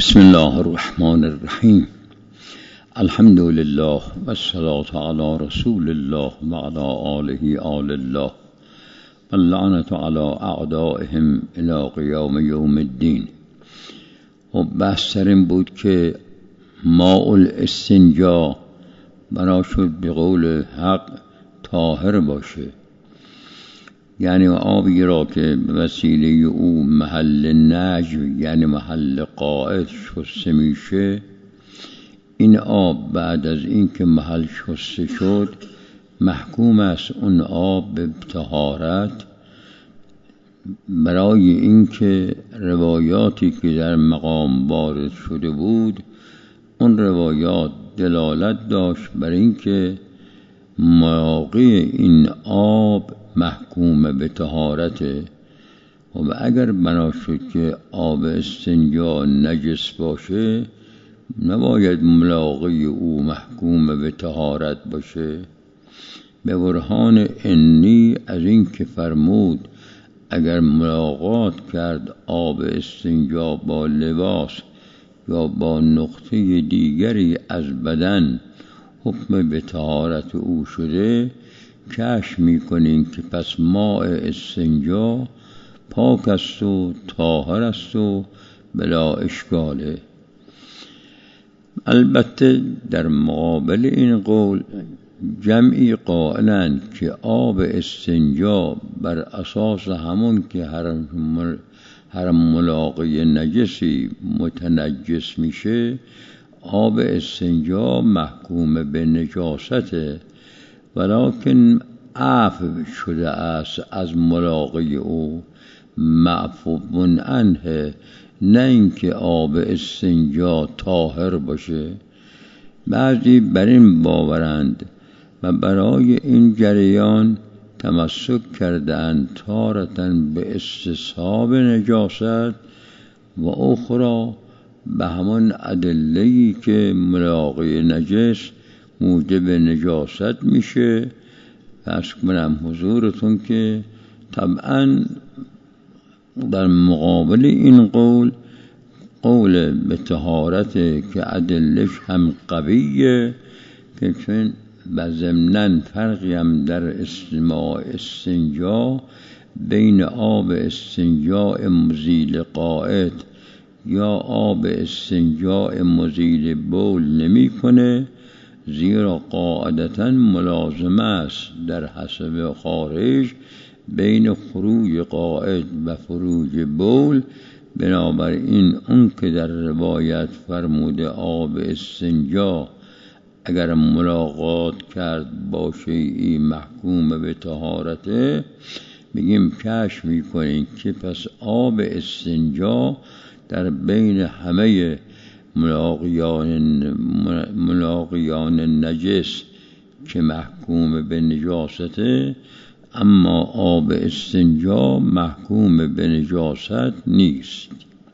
بسم الله الرحمن الرحیم. الحمد لله و الصلاة علی رسول الله و علی آله آل الله و اللعنة علی اعدائهم الی قیام یوم الدین. و بحث این بود که ماء الاستنجا بنا شد به قول حق طاهر باشه، یعنی آبی را که به وسیله او محل نجو یعنی محل قاعد شسته میشه، این آب بعد از این که محل شسته شد محکوم است اون آب به طهارت، برای اینکه روایاتی که در مقام وارد شده بود اون روایات دلالت داشت بر اینکه مواقع این آب محکوم به طهارته و اگر بنا شد که آب استنجا نجس باشه نباید ملاقه او محکوم به طهارت باشه. به برهان عنی از این که فرمود اگر ملاقات کرد آب استنجا با لباس یا با نقطه دیگری از بدن حکم به طهارت او شده، کشف میکنیم که پس ماء استنجا پاک است و طاهر است و بلا اشکاله. البته در مقابل این قول جمعی قائلند که آب استنجا بر اساس همون که هر ملاقه نجسی متنجس میشه آب استنجا محکوم به نجاسته، ولکن عفو شده است از ملاقه او، معفو عنه، نه اینکه آب استنجا طاهر باشه. بعضی بر این باورند و برای این جریان تمسک کردند تارةً به استصحاب نجاست و اخرى به همون ادله‌ای که ملاقه نجس موجب نجاست میشه. پس کنم حضورتون که طبعا در مقابل این قول به طهارت که ادلش هم قویه، که چون ضمناً فرقی هم در استنجا بین آب استنجا مزیل قاعد یا آب استنجا مزیل بول نمی کنه، زیرا قاعدتاً ملازمه است در حسب خارج بین خروج قاعد و خروج بول. بنابراین اون که در روایت فرموده آب استنجا اگر ملاقات کرد با شیئی محکوم به طهارته، بگیم کشف میکنیم که پس آب استنجا در بین همه ملاقیان نجس که محکوم به نجاسته، اما آب استنجا محکوم به نجاست نیست.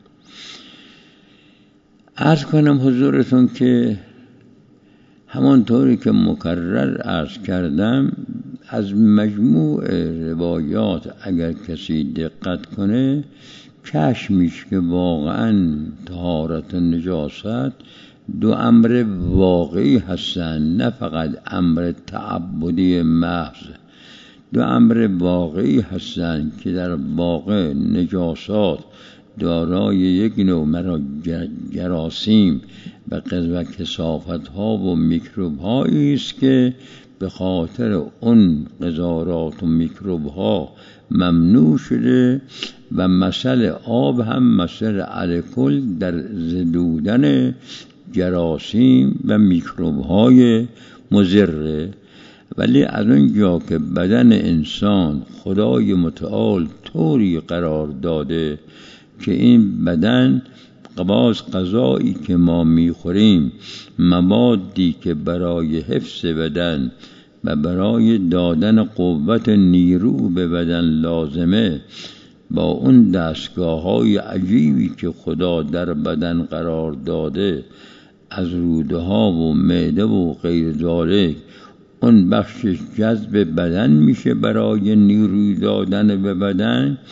عرض کنم حضورتون که همانطوری که مکرر عرض کردم از مجموع روایات اگر کسی دقت کنه کشف میشه که واقعا طهارت نجاست دو امر واقعی هستند، نه فقط امر تعبدی محض. دو امر واقعی هستند که در واقع نجاسات دارای یک نوع جراثیم و کثافت ها و میکروب هایی است که به خاطر اون قذارات و میکروب ها ممنوع شده و مسئله آب هم مسئله الکل در زدودن جراثیم و میکروب های مضر. ولی از اونجا که بدن انسان خدای متعال طوری قرار داده که این بدن غذایی که ما میخوریم موادی که برای حفظ بدن و برای دادن قوت نیرو به بدن لازمه با اون دستگاه‌های عجیبی که خدا در بدن قرار داده از روده ها و معده و غیر ذالک، اون بخشش جذب بدن میشه برای نیروی دادن به بدن،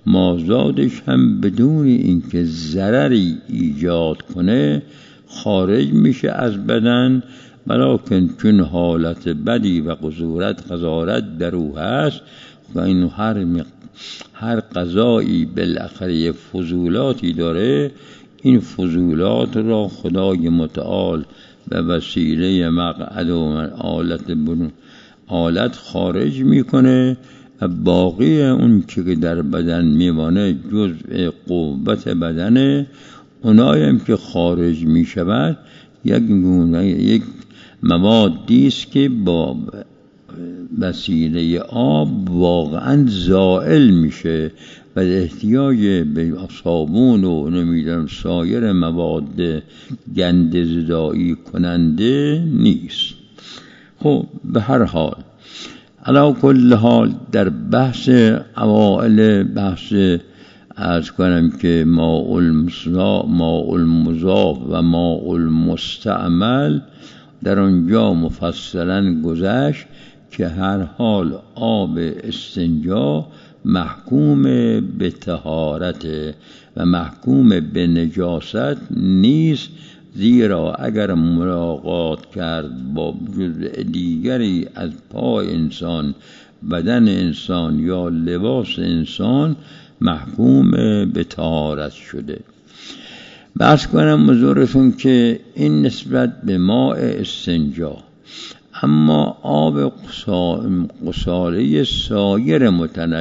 مازادش هم بدون اینکه ضرری ایجاد کنه خارج میشه از بدن، ولکن چون حالت بدی و قذارت در او هست و این هر غذایی بالاخره فضولاتی داره، این فضولات را خدای متعال به وسیله مقعد و آلت خارج میکنه و باقی اون که در بدن میمانه جزء قوت بدنه. اونایم که خارج میشود یک موادی است که با وسیله آب واقعا زائل میشه و احتیاج به صابون و نمیدونم سایر مواد گند زدایی کننده نیست. خب به هر حال علی کل حال در بحث اوائل بحث عرض کنم که ماء المضاف و ماء المستعمل در آنجا مفصلا گذشت که هر حال آب استنجا محکوم به طهارت و محکوم به نجاست نیست، زیرا اگر ملاقات کرد با جزء دیگری از پای انسان، بدن انسان یا لباس انسان محکوم به طهارت شده. بحث کنم حضورتون که این نسبت به ماء استنجا. اما آب غساله سایر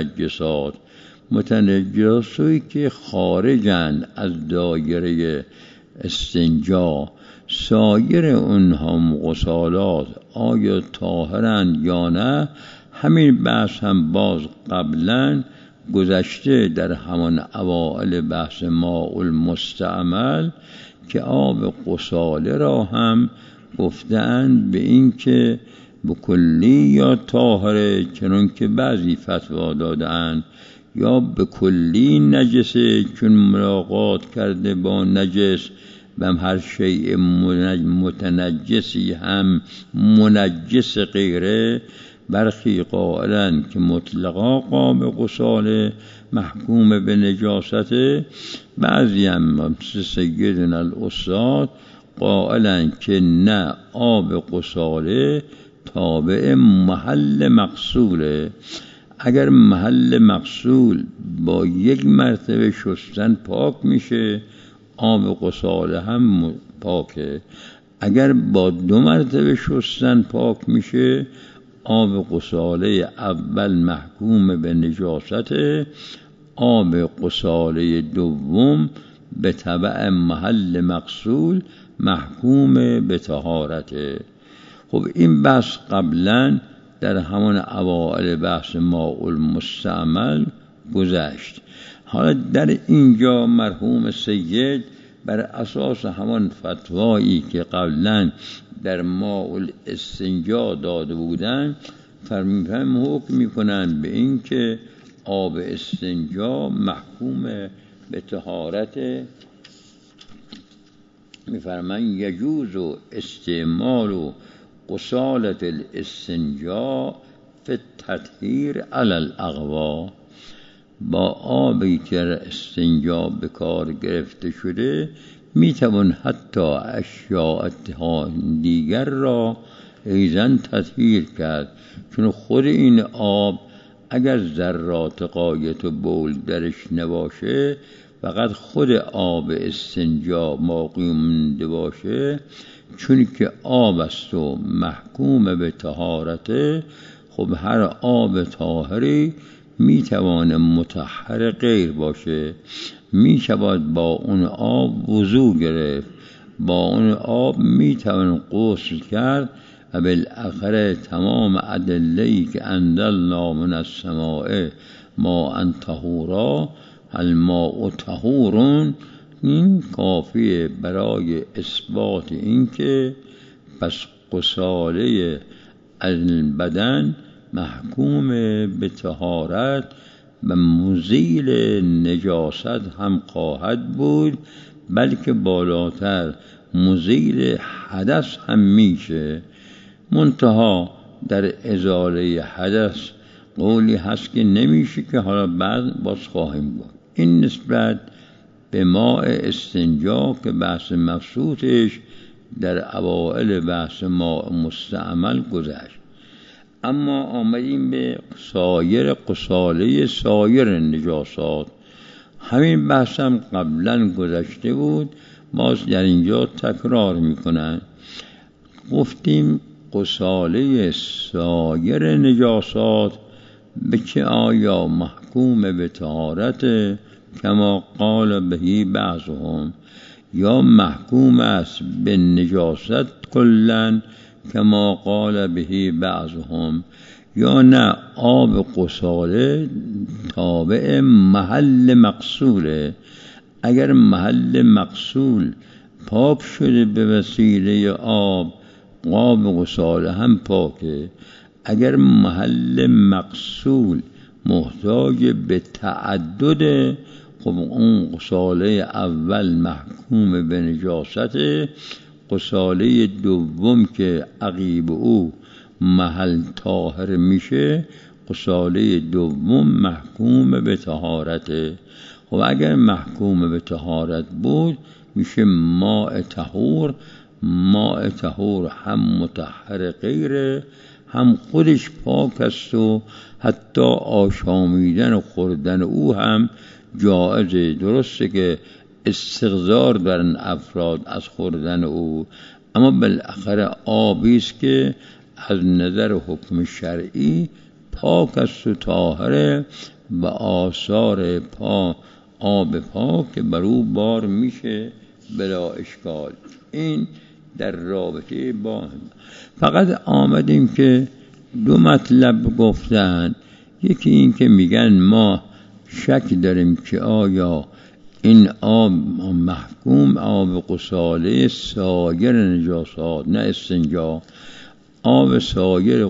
متنجساتی که خارجند از دایره استنجا، سایر اونها غسالات آیا طاهرند یا نه، همین بحث هم باز قبلا گذشته در همان اوائل بحث ماء المستعمل که آب غساله را هم گفتند به این که به کلی یا طاهره، چنان که بعضی فتوا دادند، یا به کلی نجسه چون ملاقات کرده با نجس و هر شیء متنجسی هم منجس غیره. برخی قائلن که مطلقا آب غساله محکوم به نجاسته، بعضی هم سیدنا الاستاد قائلن که نه، آب غساله تابع محل مغسوله. اگر محل مغسول با یک مرتبه شستن پاک میشه، آب غساله هم پاکه. اگر با 2 مرتبه شستن پاک میشه، آب غساله اول محکوم به نجاسته، آب غساله دوم به تبع محل مغسول محکوم به طهارته. خب این بحث قبلا در همان اوائل بحث ماء المستعمل گذشت. حالا در اینجا مرحوم سید بر اساس همان فتوایی که قبلا در ماء الاستنجا داده بودند حکم میکنند به این که آب استنجا محکوم به طهارت. میفرمایند یجوز استعمال غسالة الاستنجا فی التطهیر علی الاغوا. با آبی که استنجا به کار گرفته شده میتوان حتی اشیاء دیگر را ایضاً تطهیر کرد، چون خود این آب اگر ذرات غایت و بول درش نباشه، فقط خود آب استنجا باقی مونده باشه، چون که آب است و محکوم به طهارته. خب هر آب طاهری میتوانه مطهر غیر باشه، میشود با اون آب وضو گرفت، با اون آب میتوان غسل کرد و بالاخره تمام ادله‌ای که انزلنا من السماء ماء طهورا الماء طهور، این کافیه برای اثبات این که پس غساله البدن محکوم به طهارت و مزیل نجاست هم خواهد بود، بلکه بالاتر مزیل حدث هم میشه. منتها در ازاله حدث قولی هست که نمیشه که حالا بعد باز خواهیم گفت. این نسبت به ماء استنجا که بحث مبسوطش در اوائل بحث ماء مستعمل گذشت. اما آمدیم به سایر غساله سایر نجاسات. همین بحث هم قبلا گذشته بود، باز در اینجا تکرار میکنن. گفتیم غساله سایر نجاسات به چه آیا محکوم به طهارت کما قال بهی بعضهم، یا محکوم است به نجاست کلن کما قال بهی بعضهم، یا نه آب غساله تابع محل مغسوله. اگر محل مغسول پاک شده به وسیله آب، غساله هم پاکه. اگر محل مغسول محتاج به تعدد، خب اون غساله اول محکوم به نجاسته، غساله دوم که عقیب او محل طاهر میشه، غساله دوم محکوم به طهارته. خب اگر محکوم به طهارت بود میشه ماء طهور. ماء طهور هم مطهر غیره، هم خودش پاک است و حتی آشامیدن و خوردن او هم جایزه. درسته که استغذار دارن افراد از خوردن او، اما بالاخره آبی است که از نظر حکم شرعی پاک است و طاهره و آثار آب پاک که بر او بار میشه بلا اشکال. این در رابطه با فقط آمدیم که دو مطلب گفتن. یکی این که میگن ما شک داریم که آیا این آب محکوم آب غساله سایر نجاسات، نه استنجا، آب سایر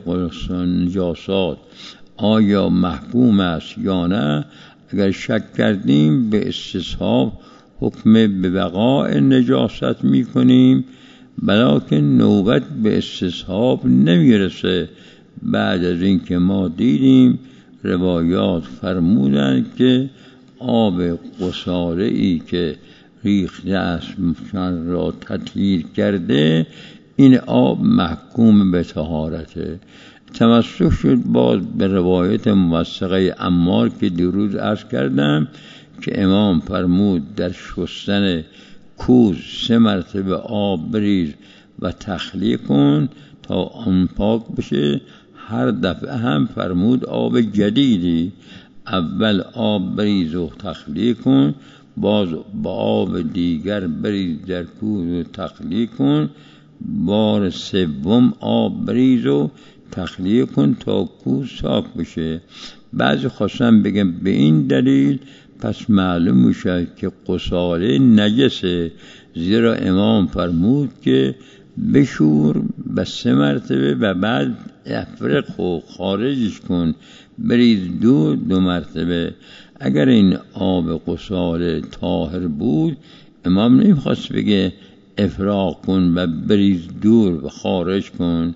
نجاسات آیا محکوم است یا نه. اگر شک کردیم به استصحاب حکم به بقاء نجاست میکنیم، بلکه نوبت به استصحاب نمیرسه. بعد از این که ما دیدیم روایات فرمودند که آب غساله ای که ریخته است را تطهیر کرده، این آب محکوم به طهارته. تمسک شد باز به روایت موثقه عمار که دیروز عرض کردم که امام فرمود در شستن کوز 3 مرتبه آب بریز و تخلیه کن تا آن پاک بشه. هر دفعه هم فرمود آب جدیدی، اول آب بریز و تخلیه کن، باز با آب دیگر بریز در کوز و تخلیه کن، بار سوم آب بریز و تخلیه کن تا کوز صاف بشه. بعضی خواستن بگم به این دلیل پس معلوم میشه که غساله نجسه، زیرا امام فرمود که بشور به 3 مرتبه و بعد افرق و خارجش کن، بریز 2 مرتبه. اگر این آب غساله طاهر بود، امام نمیخواست بگه افراق کن و بریز دور و خارج کن.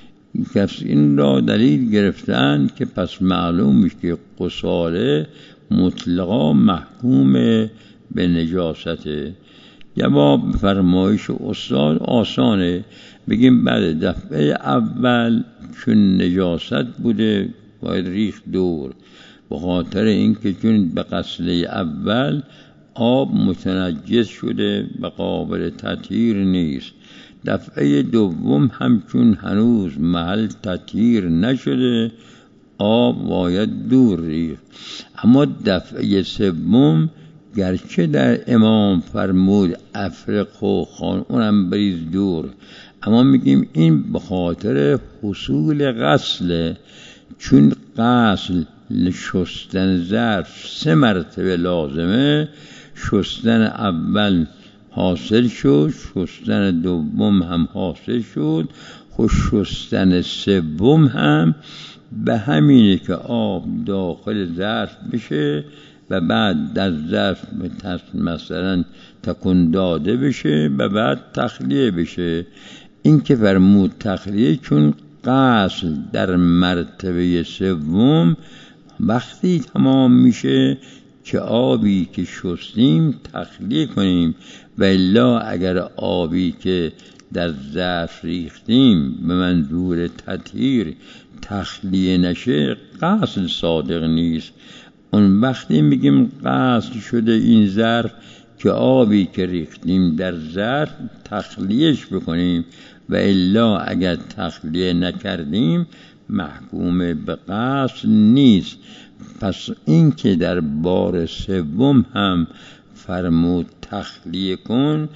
کس این را دلیل گرفتن که پس معلوم میشه که غساله مطلقا محکوم به نجاسته. جواب فرمایش استاد آسانه، بگیم بعد دفعه اول چون نجاست بوده باید ریخت دور، به خاطر اینکه چون به غسله اول آب متنجس شده و قابل تطهیر نیست. دفعه دوم هم چون هنوز محل تطهیر نشده آب باید دور ریخت. اما دفعه سوم گرچه در امام فرمود افرق و خان اونم بریز دور، اما میگیم این به خاطر حصول غسل، چون غسل شستن ظرف 3 مرتبه لازمه. شستن اول حاصل شد، شستن دوم هم حاصل شد، خود شستن سوم هم به همینه که آب داخل ظرف بشه و بعد در ظرف مثلا تکون داده بشه و بعد تخلیه بشه. این که فرمود تخلیه چون غسل در مرتبه سوم وقتی تمام میشه که آبی که شستیم تخلیه کنیم، و الا اگر آبی که در ظرف ریختیم به منظور تطهیر تخلیه نشه غسل صادق نیست. اون وقتی میگیم غسل شده این ظرف که آبی که ریختیم در ظرف تخلیهش بکنیم، و الا اگر تخلیه نکردیم محکوم به غسل نیست. پس این که در بار سوم هم فرمود تخلیه کن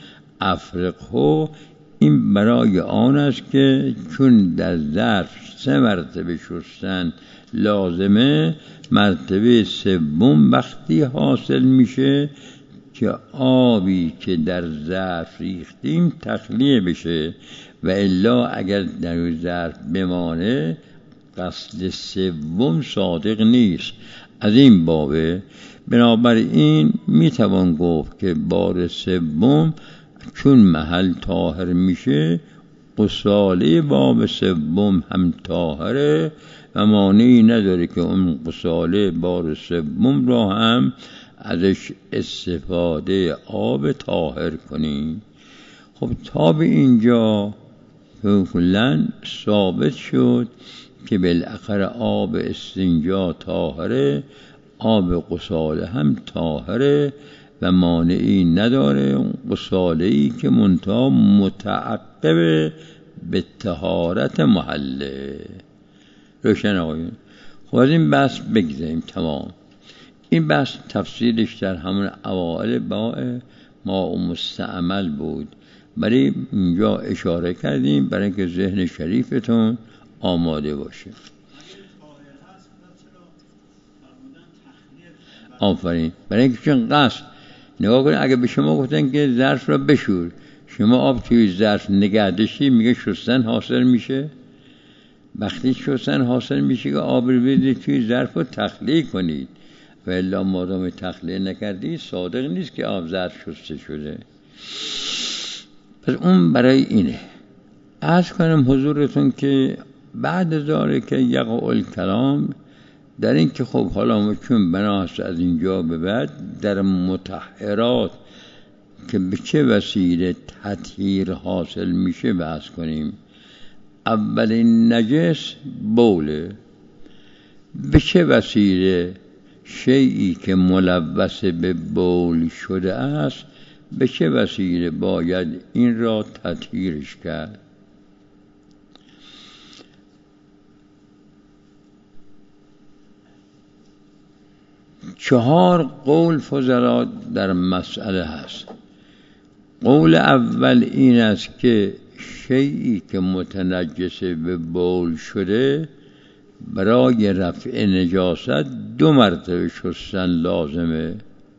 افرقه، این برای آن است که چون در ظرف 3 مرتبه شستن لازمه، مرتبه سوم وقتی حاصل میشه که آبی که در ظرف ریختیم تخلیه بشه، و الا اگر در ظرف بمانه غسل سوم صادق نیست. از این بابه بنابراین میتوان گفت که بار سوم چون محل طاهر میشه غساله باب سوم هم طاهره و مانعی نداره که اون غساله بار سوم را هم ازش استفاده آب طاهر کنیم. خب تا به اینجا کلاً ثابت شد که بالاخره آب استنجا طاهره، آب غساله هم طاهره و مانعی نداره. غساله‌ای که منتها متعقب به طهارت محله. روشن آقایون؟ خب از این بحث بگذاریم. تمام این بحث تفصیلش در همون اوائل ماء مستعمل بود، برای اینجا اشاره کردیم برای اینکه ذهن شریفتون آماده باشه. آفرین. برای اینکه چون قصد نگاه کنید، اگه به شما گفتن که ظرف را بشور، شما آب توی ظرف نگه داشتی، میگه شستن حاصل میشه. وقتی شستن حاصل میشه که آب رو بدید توی ظرف رو تخلیه کنید، و الا مادام تخلیه نکردی صادق نیست که آب ظرف شسته شده. پس اون برای اینه. عرض کنم حضورتون که بعد از ذالک که یقع الکلام در این که خب حالا ما چون بناست از اینجا به بعد در مطهرات که به چه وسیله تطهیر حاصل میشه بحث کنیم. اولین نجس بوله. به چه وسیله شیئی که ملوث به بول شده است، به چه وسیله باید این را تطهیرش کرد؟ چهار قول فضلا در مسئله هست. قول اول این است که شیئی که متنجس به بول شده برای رفع نجاست 2 مرتبه شستن لازمه.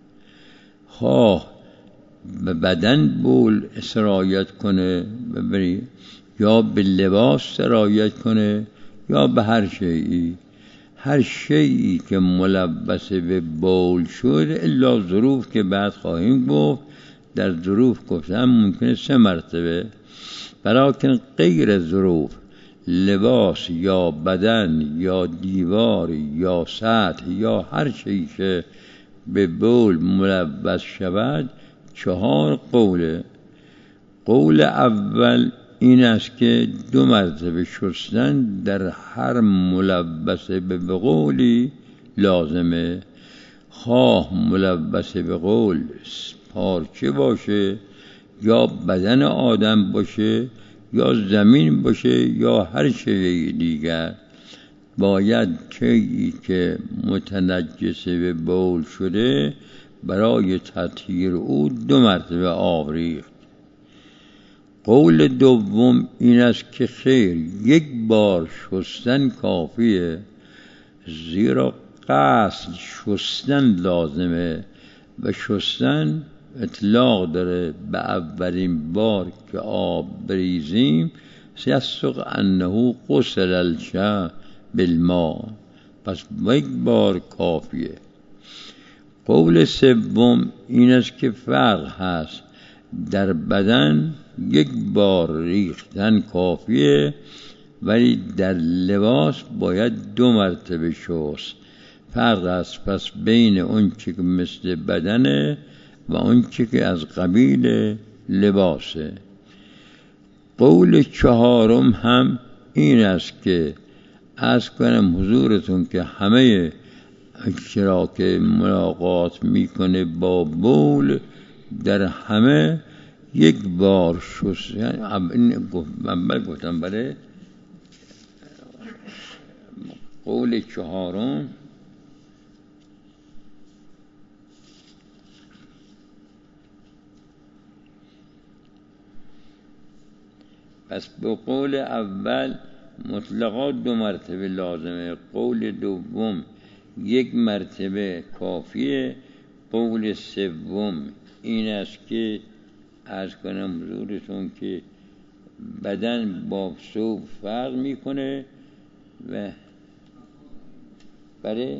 خواه به بدن بول سرایت کنه ببری، یا به لباس سرایت کنه، یا به هر شیئی. هر شیئی که ملوث به بول شد الا ظروف که بعد خواهیم گفت، در ظروف گفتم ممکنه 3 مرتبه، بلکن غیر ظروف لباس یا بدن یا دیوار یا سطح یا هر چیزی که به بول ملوث شود 4 قوله. قول اول این است که 2 مرتبه شستن در هر ملوث به بقولی لازمه، خواه ملوث به قول پارچه باشه یا بدن آدم باشه یا زمین باشه یا هر چیز دیگر. باید چیزی که متنجس به بول شده برای تطهیر او 2 مرتبه آب ریخت. قول دوم این است که خیر 1 بار شستن کافیه، زیرا غسل شستن لازمه و شستن اطلاق داره به اولین بار که آب بریزیم سیستق انه غسل الشا بالماء، پس 1 بار کافیه. قول سوم این است که فرق هست، در بدن 1 بار ریختن کافیه ولی در لباس باید 2 مرتبه شست. فرق است پس بین اون چی که مثل بدنه و اون چی که از قبیل لباسه. قول 4 هم این است که عرض کنم حضورتون که همه اشتراک ملاقات میکنه با بول در همه 1 بار شست. یعنی اول گفتم برای قول 4 پس به قول اول مطلقا 2 مرتبه لازمه، قول دوم 1 مرتبه کافیه، قول سوم این است که عرض کنم حضورتون که بدن با ثوب فرق میکنه و برای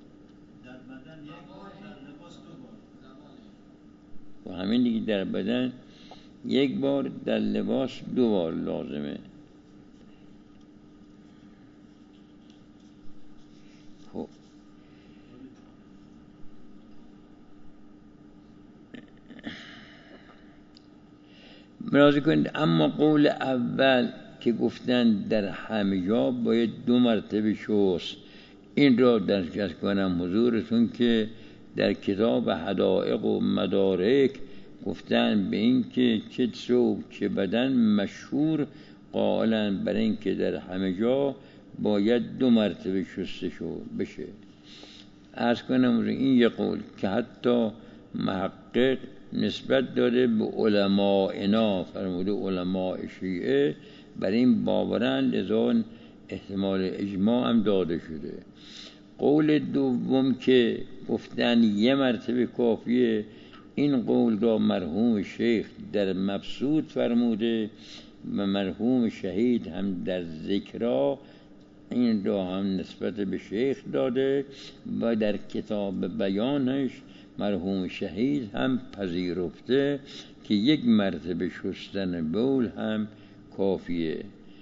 و همین دیگه در بدن 1 بار، در لباس 2 بار لازمه. خب ملاحظه کنید اما قول اول که گفتن در همه جا باید 2 مرتبه شست، این را درک کنم حضورتون که در کتاب حدائق و مدارک گفتن به این که چه ثوب چه بدن مشهور قائلن برای این که در همه جا باید 2 مرتبه شسته بشه. عرض کنم این یه قول که حتی محقق نسبت داده به علمائنا، فرموده علماء شیعه بر این باورن، لذا احتمال اجماع هم داده شده. قول دوم که گفتن 1 مرتبه کافیه، این قول را مرحوم شیخ در مبسوط فرموده و مرحوم شهید هم در ذکرا این را هم نسبت به شیخ داده و در کتاب بیانش مرحوم شهید هم پذیرفته که 1 مرتبه شستن بول هم کافیه.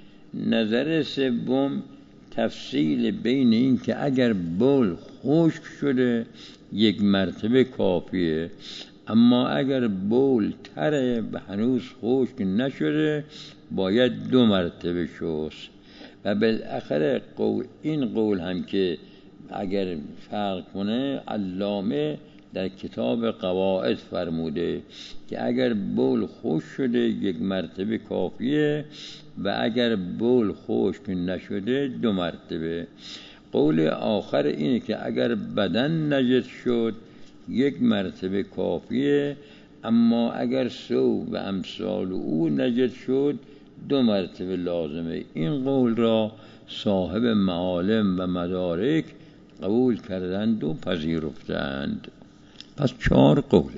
نظر سوم تفصیل بین این که اگر بول خشک شده 1 مرتبه کافیه، اما اگر بول تره و هنوز خشک نشده باید 2 مرتبه شست. و بالاخره این قول هم که اگر فرق کنه علامه در کتاب قواعد فرموده که اگر بول خشک شده 1 مرتبه کافیه و اگر بول خشک نشده 2 مرتبه. قول آخر اینه که اگر بدن نجس شد 1 مرتبه کافیه، اما اگر ثوب و امثال او نجس شد 2 مرتبه لازمه. این قول را صاحب معالم و مدارک قبول کردند و پذیرفتند. پس 4 قوله.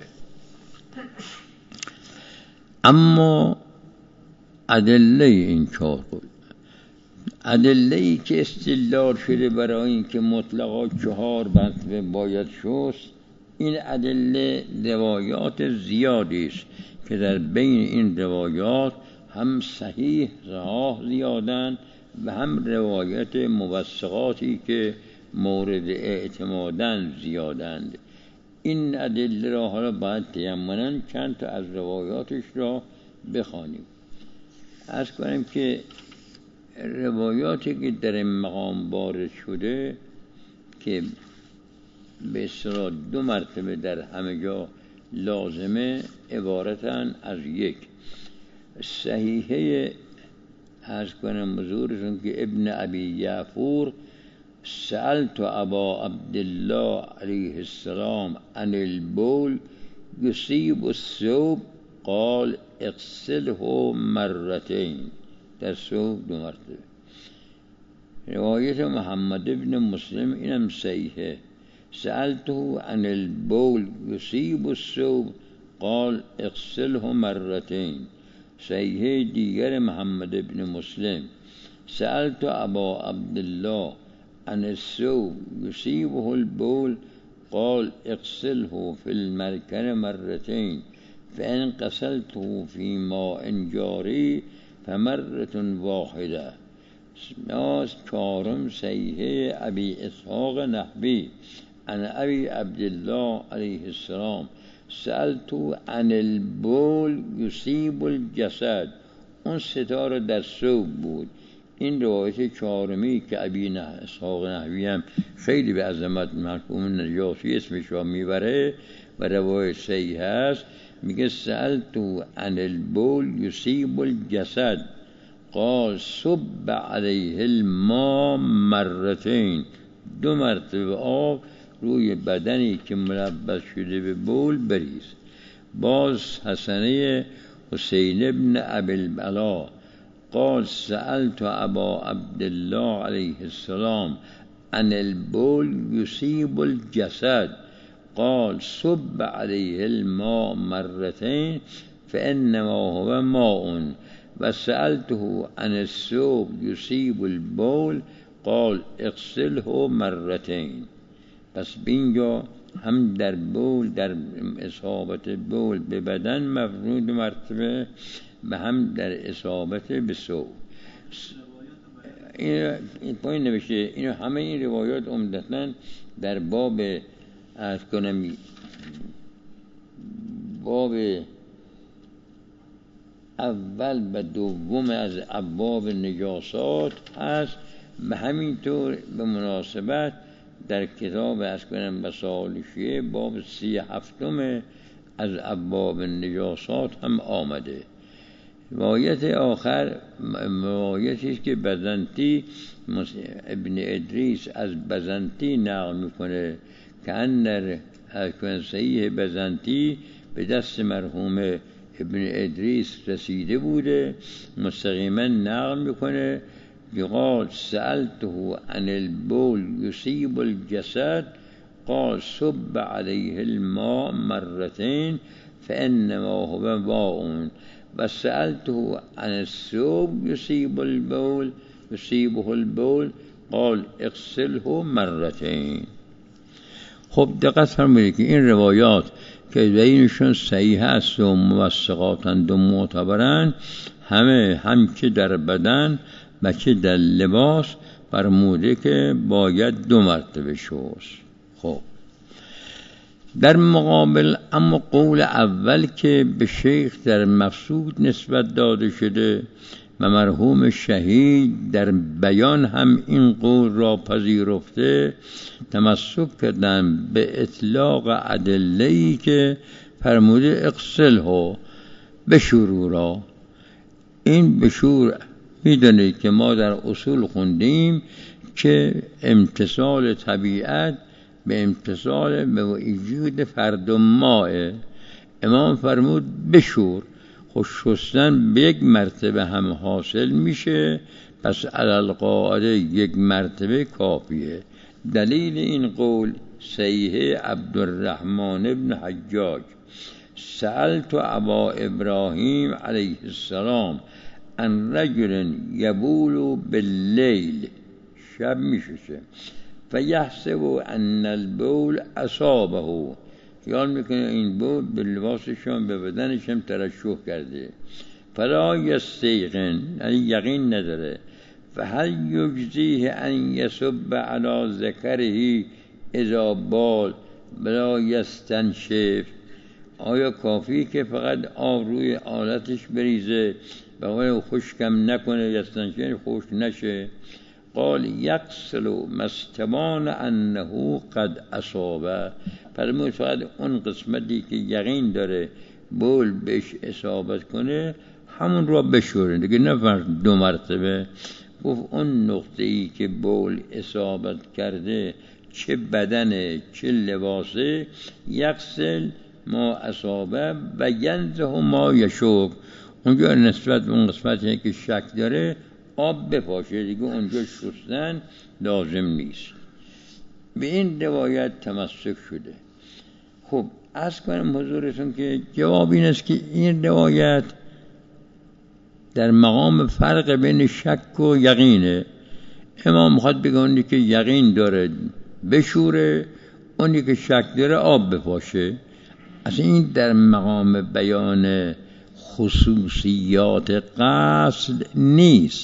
اما ادله این 4 قول، ادله‌ای که استدلال شده برای این که مطلقا 4 مرتبه باید شست، این ادله روایات زیادی است که در بین این روایات هم صحیح زیادند و هم روایت موثقاتی که مورد اعتمادن زیادند. این ادله را حالا باید تیمناً چند تا از روایاتش را بخوانیم. عرض کنیم که روایاتی که در این مقام وارد شده که به اصطلاح 2 مرتبه در همه جا لازمه عبارتن از 1 صحیحه. عرض کنم حضورتون که ابن ابی یعفور سألت ابا عبدالله علیه السلام عن البول یصیب الثوب قال اغسله مرتين، در ثوب 2 مرتبه. روایت محمد ابن مسلم اینم صحیحه، سألته عن البول یصیب الثوب قال اغسله مرتين. صحیح دیگر محمد ابن مسلم سألت ابا عبدالله عن الثوب يصيبه البول قال اغسله في المركن مرتين فإن غسلته في ماء جاري فمرة واحدة. چهارم صحیح ابی اسحاق نحوی عن ابی عبدالله علیه السلام سألت عن البول یصیب الجسد. اون ستاره در ثوب بود. این روایت چهارمی که ابی اسحاق نحوی هم خیلی به عظمت مرحوم نجاشی اسمش را میبره و روایت صحیح است. میگه سألت عن البول یصیب الجسد قال صب علیه الماء مرتين. 2 مرتبه آب روی بدنی که ملبس شده به بول بریز. باز حسنه حسین ابن ابی البلا قال سألت ابا عبدالله علیه السلام عن البول یصیب الجسد قال صب علیه الماء مرتين فإنما هو ماء و سألته عن الثوب یصیب البول قال اغسله مرتين. پس بینجا هم در بول، در اصابت بول به بدن مفروض مرتبه و هم در اصابت به ثوب. این پایین نوشته اینو همه این روایات عمدتاً در باب باب اول و دوم از ابواب نجاسات هست و همینطور به مناسبت در کتاب وسائل باب 37 از ابواب نجاسات هم آمده. روایت آخر روایتی است که بزنطی ابن ادریس از بزنطی نقل میکنه که اندر صحیح بزنطی به دست مرحوم ابن ادریس رسیده بوده. مستقیما نقل میکنه قال سألته عن البول يصيب الجسد قال صب عليه الماء مرتين فإنما هو ماء و سألته عن الثوب يصيبه البول قال اغسله مرتين. خب دقت فرمایید که این روایات که بینشون صحیح است و موثقاتند و معتبرند همه هم که در بدن و که در لباس فرموده که باید 2 مرتبه شست. خب در مقابل اما قول اول که به شیخ در مفسود نسبت داده شده و مرحوم شهید در بیان هم این قول را پذیرفته، تمسک کردن به اطلاق ادله‌ای که فرموده اغسله بشور را. این بشور میدونید که ما در اصول خوندیم که امتصال طبیعت به امتصال به وجود فرد و ماء. امام فرمود بشور. خود شستن به 1 مرتبه هم حاصل میشه، پس علالقاعده 1 مرتبه کافیه. دلیل این قول صحیح عبدالرحمن ابن حجاج سألت ابا ابراهیم علیه السلام عن رجل یبول باللیل، شب میشه، فیحسب ان البول اصابه، خیال میکنه این بول به لباسشون به بدنشم ترشح کرده، فلا یستیقن، یعنی یقین نداره، فهل یجزیه ان یصب علی ذکره اذا بال بلا یستنشف، آیا کافی که فقط آب روی آلتش بریزه و خشکم نکنه، یستنشف خشک نشه؟ قال یغسل ما استبان انه قد اصابه، فرمود فقط اون قسمتی که یقین داره بول بهش اصابت کنه همون را بشوره دیگه، نه 2 مرتبه. گفت اون نقطه‌ای که بول اصابت کرده چه بدنه چه لباسه، یغسل ما اصابه و ینزه ما یشوب، اونجا نسبت به اون قسمتی که شک داره آب بپاشه دیگه، اونجا شستن لازم نیست. به این روایت تمسک شده. خب عرض کنم حضورتون که جواب این است که این روایت در مقام فرق بین شک و یقینه. امام میخواد بگه اونی که یقین داره بشوره، اونی که شک داره آب بپاشه. اصلا این در مقام بیان خصوصیات غسل نیست،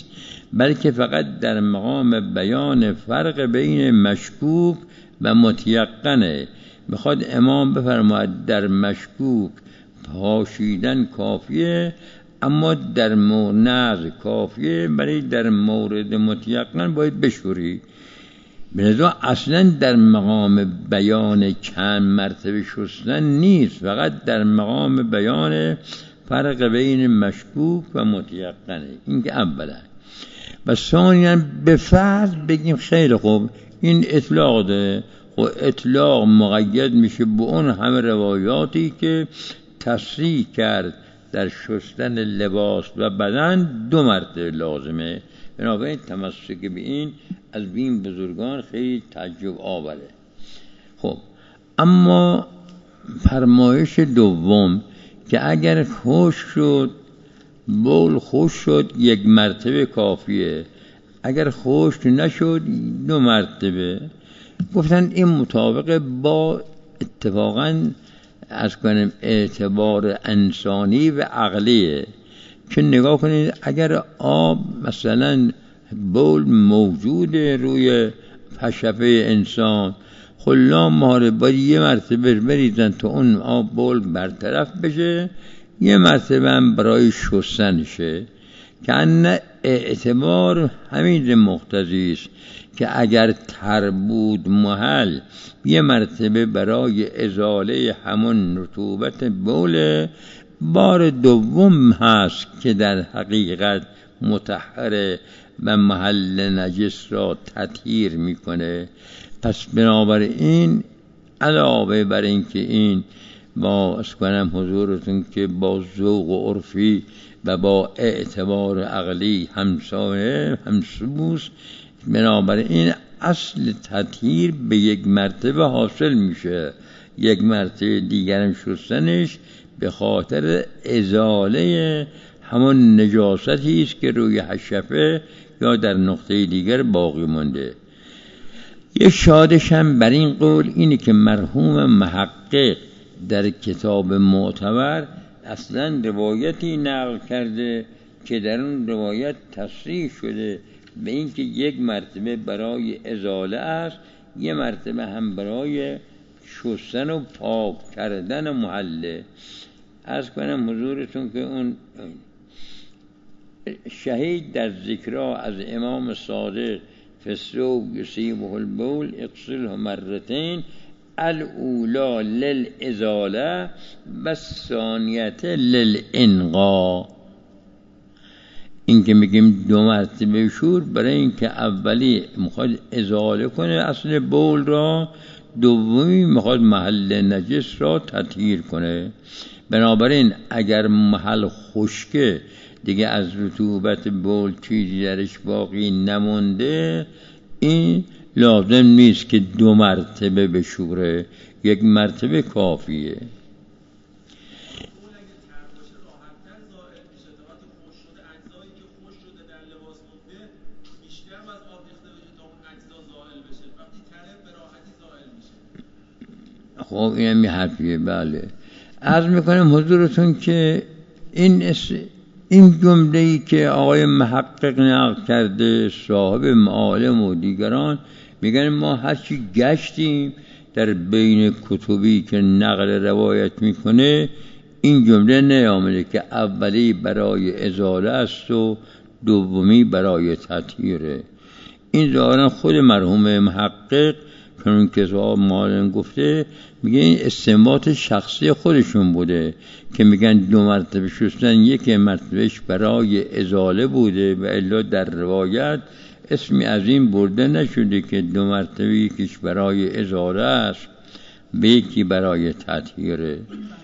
بلکه فقط در مقام بیان فرق بین مشکوک و متیقنه. میخواد امام بفرماید در مشکوک پاشیدن کافیه، اما در مورد کافیه، ولی در مورد متیقن باید بشوری. بنظر اصلا در مقام بیان چند مرتبه شستن نیست، فقط در مقام بیان فرق بین مشکوک و متیقنه. این که اولا. و ثانیاً به فرض بگیم خیلی خوب این اطلاق ده، و اطلاق مقید میشه به اون همه روایاتی که تصریح کرد در شستن لباس و بدن 2 مرتبه لازمه. بنابراین تمسک به این از این بزرگان خیلی تعجب آوره. خب اما فرمایش دوم که اگر خوش شد بول خوش شد 1 مرتبه کافیه، اگر خوش نشد 2 مرتبه. گفتن این مطابق با اتفاقاً از کنیم اعتبار انسانی و عقلیه. که نگاه کنید اگر آب مثلا بول موجوده روی پشفه انسان، خلا ماره باید 1 مرتبه بریزن تا اون آب بول برطرف بشه، 1 مرتبه هم برای شستنشه. که ان اعتبار همین مقتضی است که اگر تر بود محل 1 مرتبه برای ازاله همون رطوبت بول، بار دوم هست که در حقیقت مطهر و محل نجس را تطهیر میکنه. پس بنابراین علاوه بر این که این با اسکنم حضورتون که با ذوق و عرفی و با اعتبار عقلی همسوس، بنابراین اصل تطهیر به 1 مرتبه حاصل میشه. 1 مرتبه دیگرم شستنش به خاطر ازاله همون نجاستی است که روی حشفه یا در نقطه دیگر باقی مونده. یه شادش هم بر این قول اینه که مرحوم محقق در کتاب معتبر اصلا روایتی نقل کرده که در اون روایت تصریح شده به این که 1 مرتبه برای ازاله است، 1 مرتبه هم برای شستن و پاک کردن محله. از کنم حضورتون که اون شهید در ذکرها از امام صادق فسرو یصیبه البول اغسله مرتين الاولا للازاله و الثانیه للانقاء. این که میگیم 2 مرتبه شور برای این که اولی میخواد ازاله کنه اصل بول را، دومی میخواد محل نجس را تطهیر کنه. بنابراین اگر محل خشکه دیگه از رطوبت بول چیزی درش باقی نمونده، این لازم نیست که 2 مرتبه بشوره، 1 مرتبه کافیه. خب این حرفیه. بله عرض میکنم حضورتون که این جمله‌ای که آقای محقق نقل کرده، صاحب معالم و دیگران میگن ما هرچی گشتیم در بین کتبی که نقل روایت میکنه این جمله نیامده که اولی برای ازاله است و دومی برای تطهیره. این ظاهرا خود مرحوم محقق چون که صاحب معالم گفته میگه این استنباط شخصی خودشون بوده که میگن 2 مرتبه شستن 1 مرتبهش برای ازاله بوده و الا در روایت اسمی از این برده نشده که 2 مرتبه یکیش برای ازاله است به یکی برای تطهیره.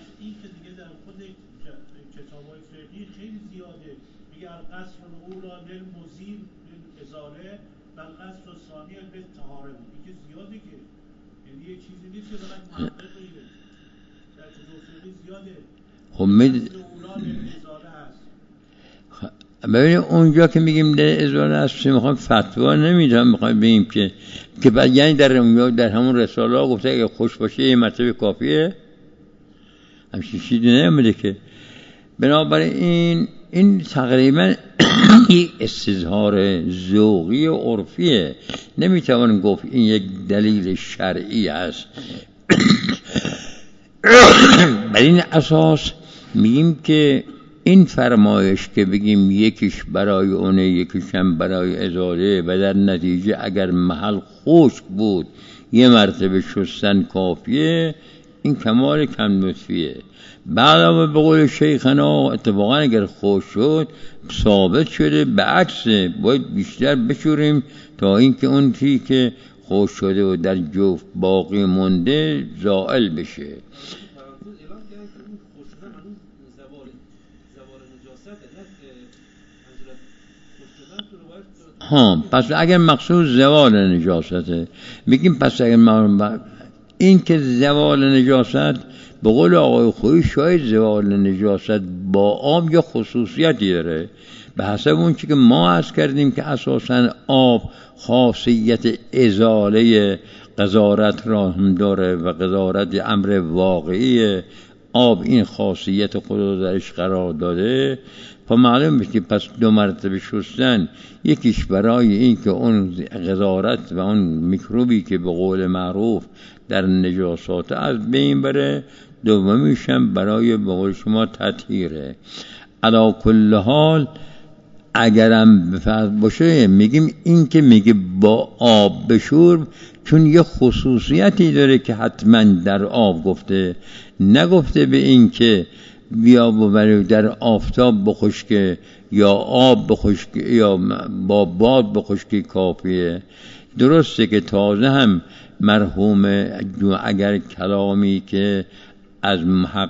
خب ببینید اونجا که میگیم در ازاله است میخوام فتوا نمیدم، میخوام بگیم که بعد یعنی در همون رساله ها گفته اگه خوش باشه 1 مرتبه کافیه، همچین چیزی نمیده که. بنابراین این تقریبا یک استظهار ذوقی و عرفیه، نمیتوان گفت این یک دلیل شرعی است. بر این اساس میگیم که این فرمایش که بگیم یکیش برای اونه یکیش هم برای ازاله و در نتیجه اگر محل خشک بود یه مرتبه شستن کافیه، این کمال کم لطفیه. بعد به قول شیخنا اتفاقا اگر خشک شد ثابت شده به عکسه، باید بیشتر بشوریم تا اینکه اون چیزی که خشک شده و در جوف باقی مونده زائل بشه. پس اگر مقصود زوال نجاسته میگیم پس اگر این که زوال نجاست به قول آقای خویی شاید زوال نجاست با آب یا خصوصیتی داره، به حسب اون چی که ما عرض کردیم که اساساً آب خاصیت ازاله قذارت را هم داره و قذارت امر واقعی آب این خاصیت خود درش قرار داده. معلوم میشه که پس دو مرتبه شستن، یکیش برای این که اون قذارت و اون میکروبی که به قول معروف در نجاسات از بین بره، دومیش هم برای به قول شما تطهیره. علی کل حال اگرم بفرض باشه میگیم این که میگه با آب بشور چون یه خصوصیتی داره که حتما در آب گفته، نگفته به این که بیا ببری در آفتاب بخشک یا آب بخشک یا با باد بخشک کافیه. درسته که تازه هم مرحوم اگر کلامی که از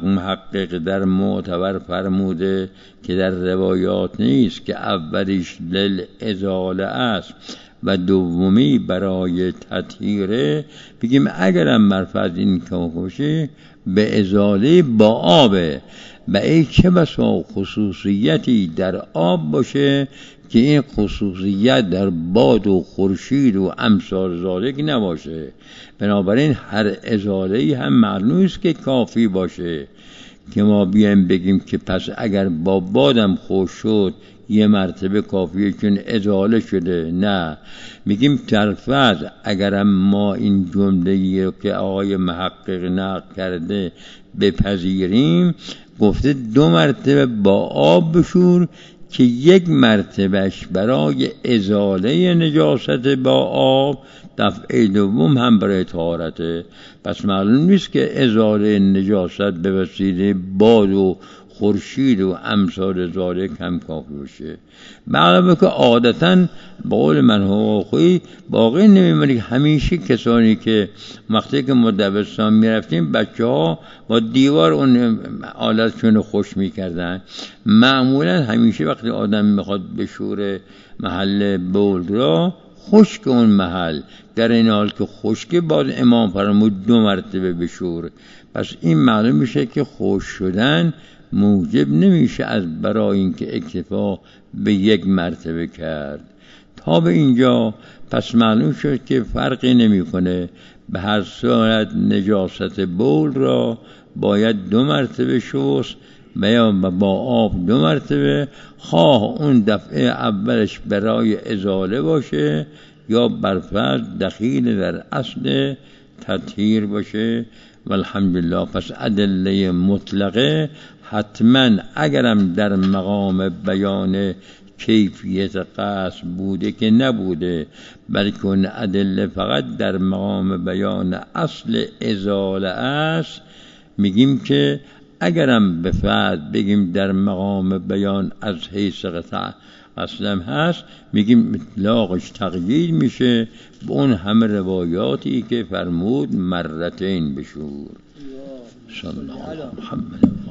محقق در معتبر فرموده که در روایات نیست که اولیش للازاله است و دومی برای تطهیره، بگیم اگرم مرفض این که به ازاله با آبه و ای چه بسا خصوصیتی در آب باشه که این خصوصیت در باد و خورشید و امثال ذالک نباشه. بنابراین هر ازاله‌ای هم معلوم است که کافی باشه که ما بیایم بگیم که پس اگر با بادم خوش شد یه مرتبه کافیه چون ازاله شده. نه، میگیم تلفظ اگرم ما این جمله‌ای رو که آقای محقق نقل کرده بپذیریم، گفته دو مرتبه با آب بشور که یک مرتبهش برای ازاله نجاست با آب، دفعه دوم هم برای طهارته. پس معلوم نیست که ازاله نجاست به وسیله باد و خورشید و امثال ذالک هم کافی باشه. علاوه که عادتاً با قول مرحوم خویی باقی نمیمونه. همیشه کسانی که وقتی که ما دبستان میرفتیم بچه‌ها با دیوار اون آلتشون خوش میکردن. معمولاً همیشه وقتی آدم میخواد بشوره محل بول را خشک اون محل، در این حال که خشک باز امام فرمود دو مرتبه بشور. پس این معلوم میشه که خشک شدن موجب نمیشه از برای اینکه اکتفا به یک مرتبه کرد. تا به اینجا پس معلوم شد که فرقی نمیکنه، به هر صورت نجاست بول را باید دو مرتبه شست و یا با آب دو مرتبه، خواه اون دفعه اولش برای ازاله باشه یا برفرض دخیل در اصل تطهیر باشه. والحمدلله. پس ادله مطلقه حتما اگرم در مقام بیان کیفیت قصد بوده که نبوده، بلکه اون ادله فقط در مقام بیان اصل ازاله است، میگیم که اگرم به فرد بگیم در مقام بیان از حیث قطع اصلم هست، میگیم اطلاقش تقیید میشه به اون همه روایاتی که فرمود مرتين بشور. صلی الله علی محمد.